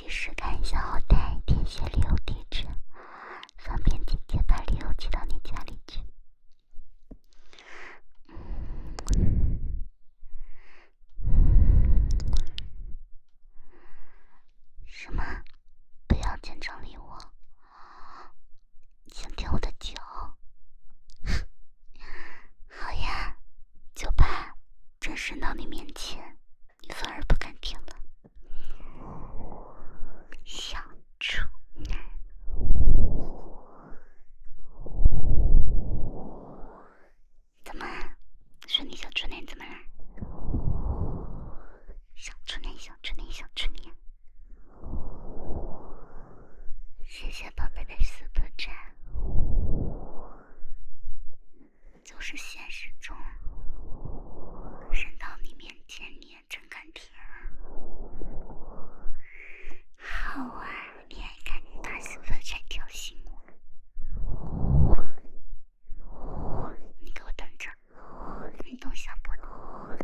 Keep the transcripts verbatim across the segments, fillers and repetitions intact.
及时看一下后台填写礼物地址，方便姐姐把礼物寄到你家里去。什么？不要见证礼物？想舔我的脚？好呀，就怕正伸到你面前，你反而不敢舔了。小处男，怎么？说你小处男怎么了？小处男，小处男，小处男。谢谢宝贝的 super 赞。就是现实中伸到你面前，你也真敢舔。好啊，你还敢打 super 赞挑衅我？你给我等着，你动小波的。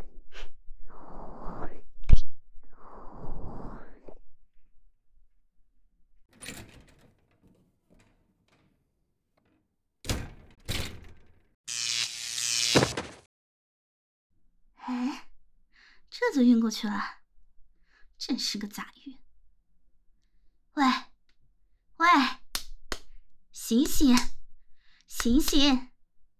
哎，这就晕过去了，真是个杂鱼。喂，喂，醒醒，醒醒！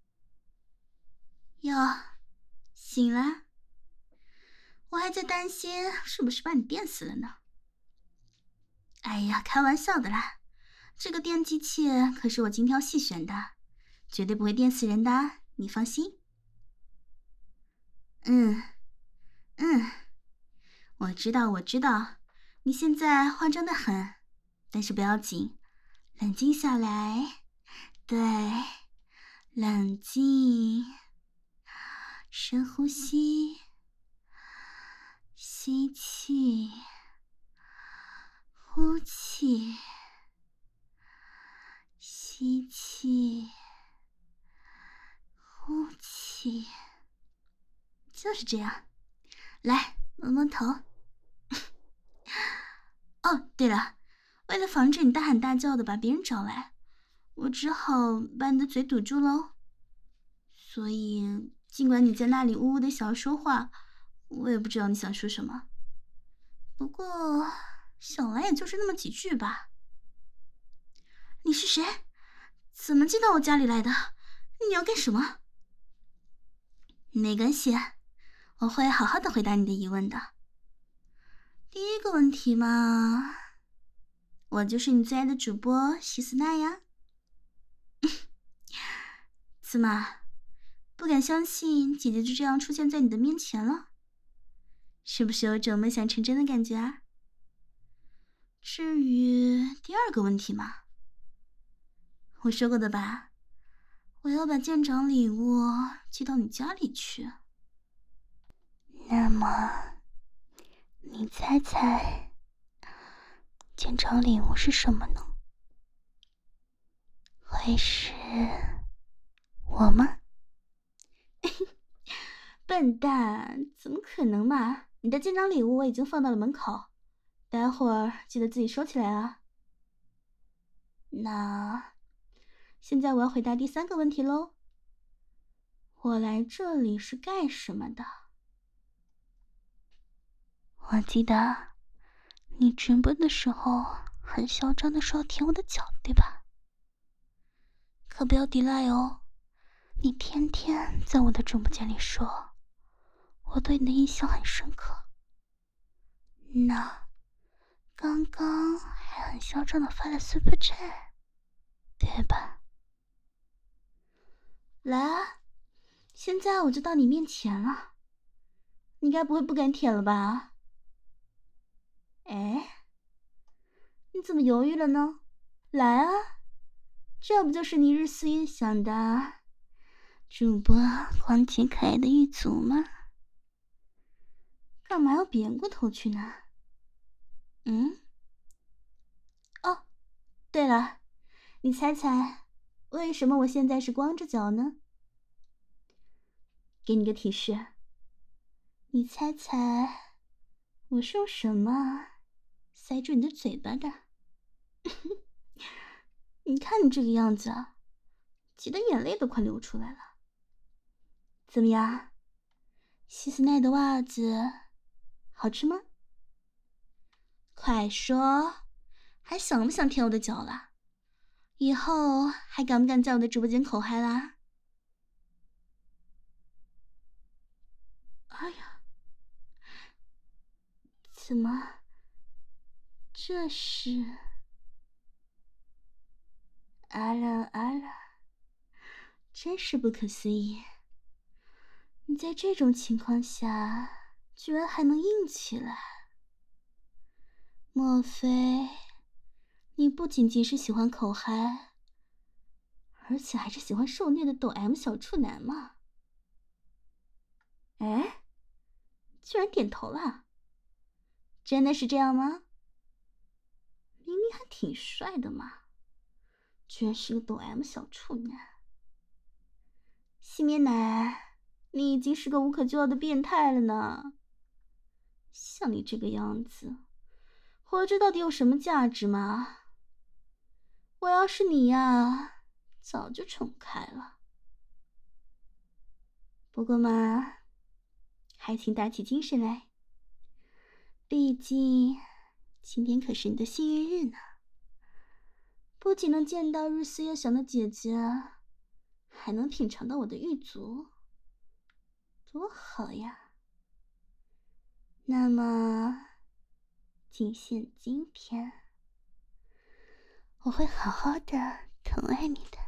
哟，醒了？我还在担心是不是把你电死了呢。哎呀，开玩笑的啦，这个电击器可是我精挑细选的，绝对不会电死人的，你放心。嗯，嗯，我知道，我知道，你现在慌张的很，但是不要紧，冷静下来。对，冷静，深呼吸，吸气，呼气，吸气，呼气，就是这样。来，摸摸头。哦，对了，为了防止你大喊大叫的把别人找来，我只好把你的嘴堵住喽。所以，尽管你在那里呜呜的想要说话，我也不知道你想说什么。不过，想来也就是那么几句吧。你是谁？怎么进到我家里来的？你要干什么？没关系，我会好好的回答你的疑问的。第一个问题嘛，我就是你最爱的主播希斯奈呀。怎么，不敢相信姐姐就这样出现在你的面前了？是不是有种梦想成真的感觉啊？至于第二个问题嘛，我说过的吧，我要把舰长礼物寄到你家里去。 那么，你猜猜，舰长礼物是什么呢？会是我吗？ 笨蛋，怎么可能嘛！你的舰长礼物我已经放到了门口，待会儿记得自己收起来啊。那现在我要回答第三个问题喽。我来这里是干什么的？ 我记得你直播的时候很嚣张的说要舔我的脚，对吧？可不要抵赖哦，你天天在我的直播间里说，我对你的印象很深刻。那刚刚还很嚣张的发了 super chat， 对吧？ 来啊，现在我就到你面前了，你该不会不敢舔了吧？哎，你怎么犹豫了呢？来啊，这不就是你日思夜想的主播光洁可爱的玉足吗？干嘛要别过头去呢？嗯？哦，对了，你猜猜，为什么我现在是光着脚呢？给你个提示，你猜猜，我是用什么塞住你的嘴巴的。你看你这个样子啊，急得眼泪都快流出来了。怎么样，希斯奈的袜子好吃吗？快说，还想不想舔我的脚啦？以后还敢不敢在我的直播间口嗨啦？哎呀，怎么这是？啊啦啊啦，真是不可思议！你在这种情况下居然还能硬起来，莫非你不仅仅是喜欢口嗨，而且还是喜欢受虐的抖 M 小处男吗？哎，居然点头了，真的是这样吗？明明还挺帅的嘛，居然是个抖 M 小处男。细面奶，你已经是个无可救药的变态了呢。像你这个样子，活着到底有什么价值吗？我要是你呀，早就宠开了。不过嘛，还请打起精神来，毕竟今天可是你的幸运日呢，不仅能见到日思夜想的姐姐，还能品尝到我的玉足，多好呀！那么，仅限今天，我会好好的疼爱你的。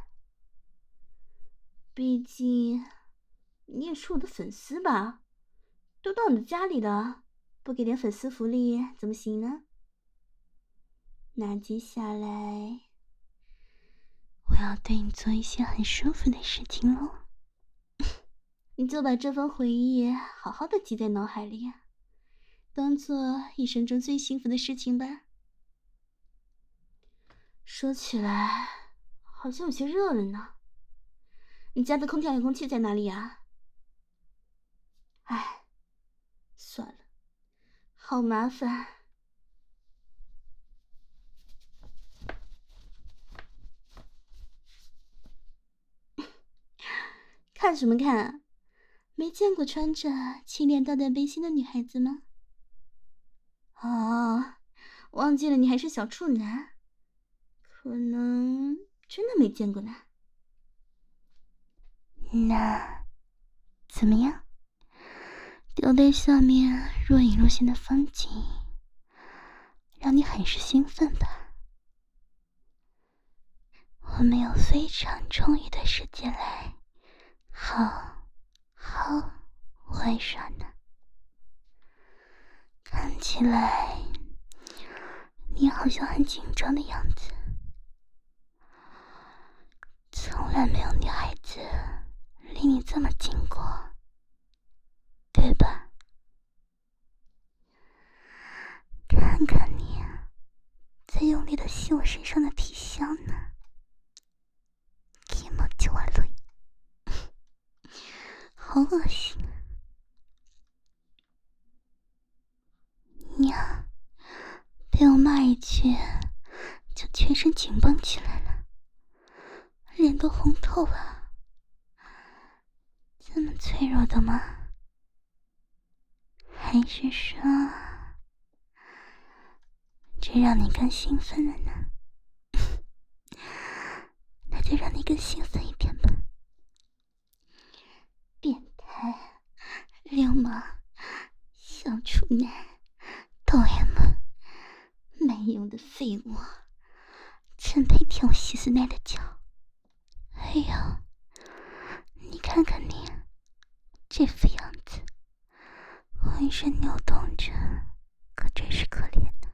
毕竟，你也是我的粉丝吧？都到你的家里了，不给点粉丝福利怎么行呢？那接下来，我要对你做一些很舒服的事情喽。你就把这份回忆好好的记在脑海里，当做一生中最幸福的事情吧。说起来，好像有些热了呢。你家的空调遥控器在哪里呀？哎，算了，好麻烦。看什么看？没见过穿着青莲导弹背心的女孩子吗？哦，忘记了你还是小处男，可能真的没见过呢。那怎么样？吊带下面若隐若现的风景，让你很是兴奋吧？我们有非常充裕的时间来好好玩耍呢。看起来你好像很紧张的样子，从来没有女孩子离你这么近过，对吧？看看你在用力的吸我身上的皮香呢，気持ち悪い，好恶心。你啊，被我骂一句就全身紧绷起来了，脸都红透了。这么脆弱的吗？还是说这让你更兴奋了呢？那就让你更兴奋一点吧。变态、流氓、小处男、抖 M， 没用的废物，真配舔我希斯奈的脚。哎呀，你看看你这副样子，浑身扭动着，可真是可怜呢。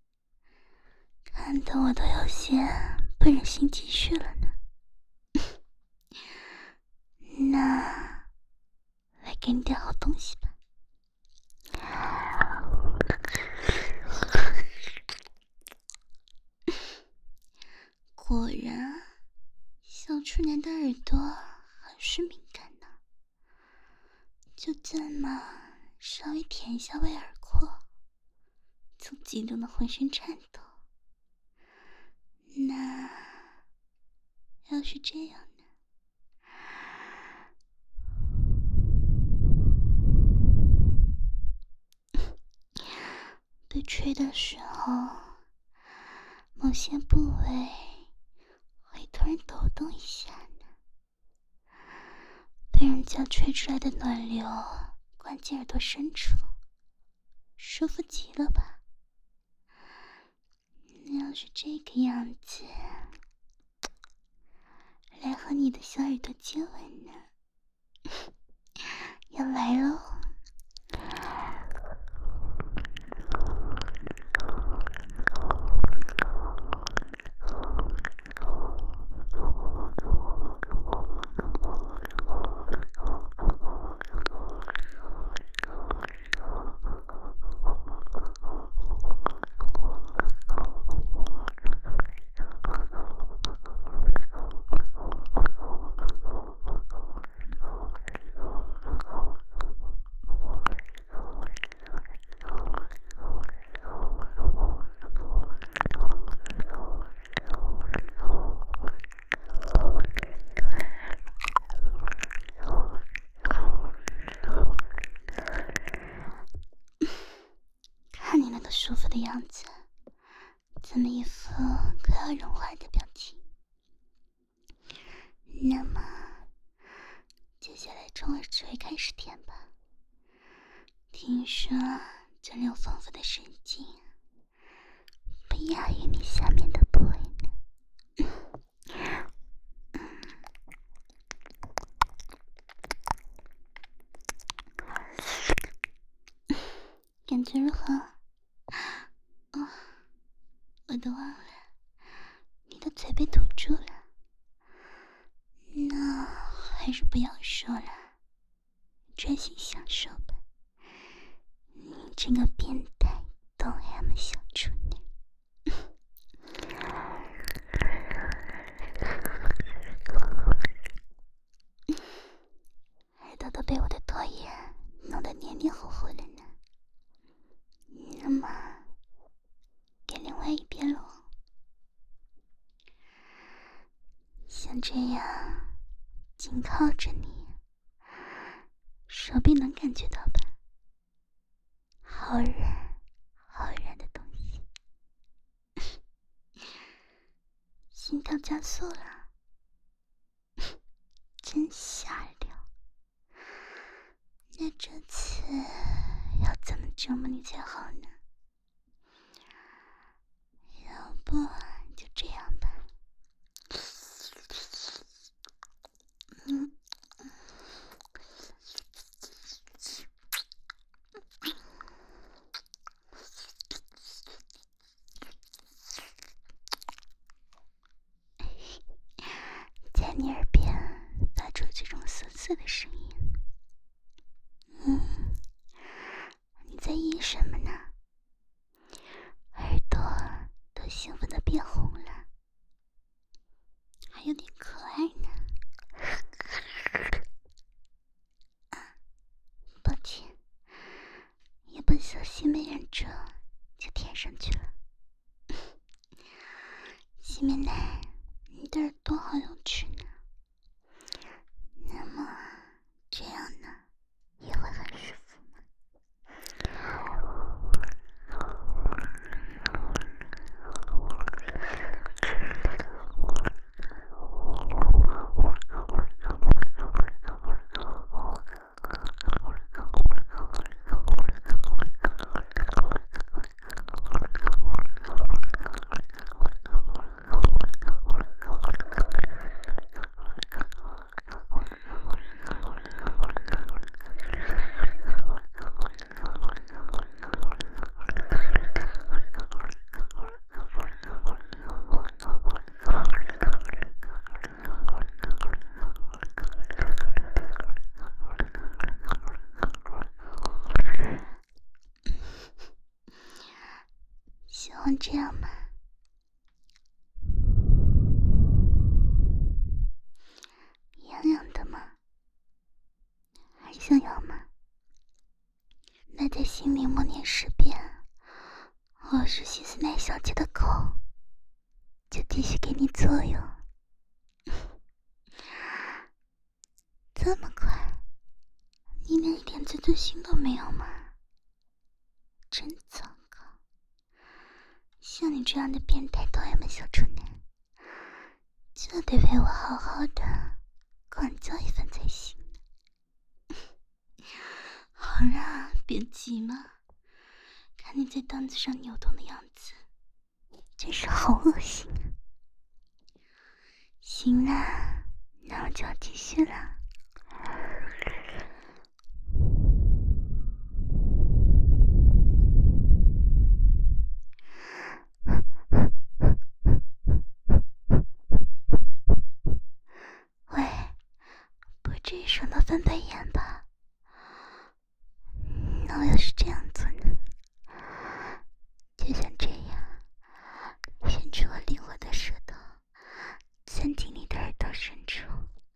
看得我都有些不忍心继续了呢。那来给你点好东西吧。果然，小处男的耳朵很是敏感呢。就这么稍微舔一下威尔廓， 总激动的浑身颤抖。那要是这样呢？被吹的时候，某些部位会突然抖动一下呢。被人家吹出来的暖流灌进耳朵深处，舒服极了吧？要是这个样子，来和你的小耳朵接吻呢？要来喽！看你那个舒服的样子，怎么一副快要融化的表情？那么，接下来从耳垂开始舔吧。听说这里有丰富的神经，不亚于你下面的部位呢。感觉如何？哦，我都忘了，你的嘴被堵住了。那还是不要说了，专心享受吧。你这个变态懂 M 小处女。耳朵都被我的唾液弄得黏黏糊糊了呢。那么，给另外一边喽。像这样紧靠着你，手臂能感觉到吧？好软好软的东西。心跳加速了，真下流。那这次要怎么折磨你才好呢？要不就这样吧。嗯，在你耳边发出这种涩涩的声音。嗯，你在意什么呢？耳朵都兴奋的变红了，还有点可爱呢。抱歉，一不小心没忍住，就舔上去了。西面奶，你的耳朵好有趣呢。那么这样呢，也会很舒服吗？喜欢这样吗？痒痒的吗？还想要吗？那在心里默念十遍的狗就继续给你作用。这么快，你连一点自尊心都没有吗？真糟糕！像你这样的变态讨厌的小处男，就得被我好好的管教一番才行。好啦，别急嘛，看你在凳子上扭动的样子，真是好恶心啊！行啦，那我就要继续了。喂，不至于爽到翻白眼吧？那我要是这样做呢？就像这样，伸出我灵活的舌头，钻进你的耳朵深处。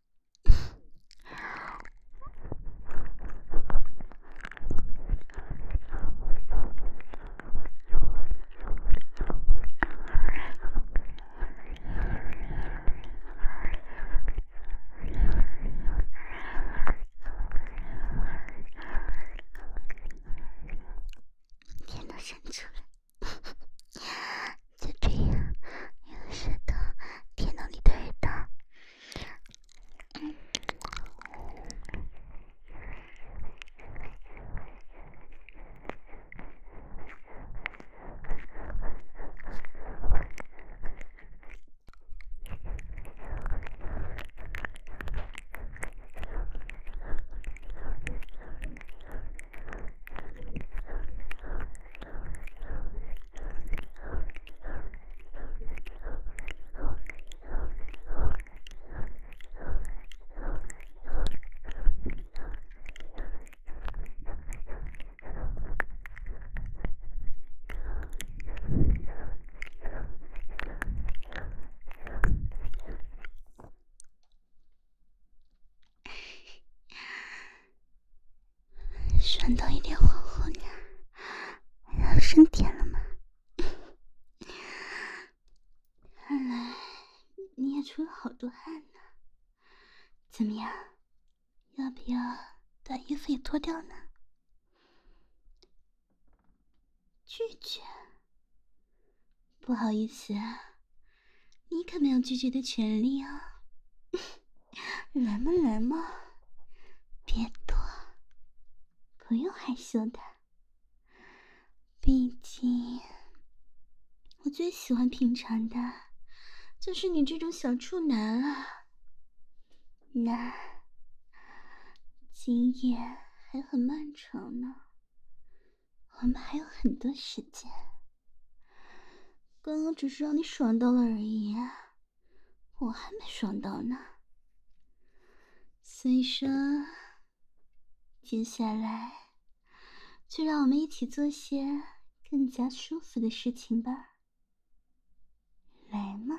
天都伸出来，就这样，用舌头舔到你的耳朵。爽到一脸黄红呀，要升天了吗？看来你也出了好多汗呢。怎么样，要不要把衣服也脱掉呢？拒绝？不好意思啊，你可没有拒绝的权利啊。来嘛来嘛，别躲，不用害羞的。毕竟我最喜欢品尝的就是你这种小处男啊。那今夜还很漫长呢，我们还有很多时间。刚刚只是让你爽到了而已啊，我还没爽到呢。所以说，接下来就让我们一起做些更加舒服的事情吧。来嘛，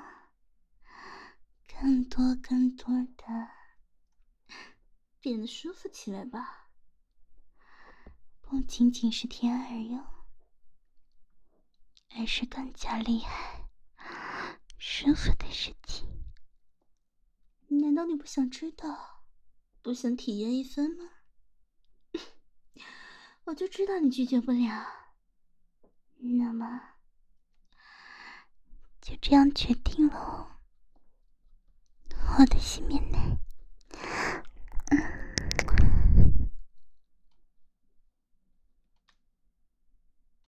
更多更多的变得舒服起来吧，不仅仅是天而用，而是更加厉害舒服的事情。难道你不想知道，不想体验一番吗？我就知道你拒绝不了，那么就这样决定喽，我的洗面奶。